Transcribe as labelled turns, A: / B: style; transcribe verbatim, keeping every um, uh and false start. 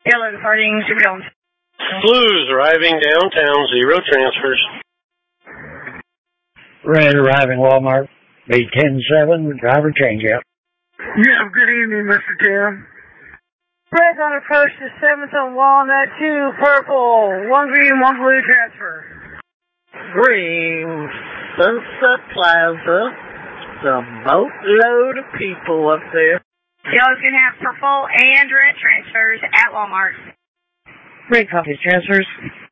A: Yellow departing Super Jones.
B: Blues arriving downtown, zero transfers.
C: Red arriving Walmart, B ten seven, driver change out.
D: Yeah, good evening, Mister Tim.
A: Red on approach to seventh on Walnut, two purple, one green, one blue transfer.
E: Green, Sunset Plaza, the boatload of people up there.
A: Yellow's going to have purple and red transfers at Walmart.
F: Red copies transfers.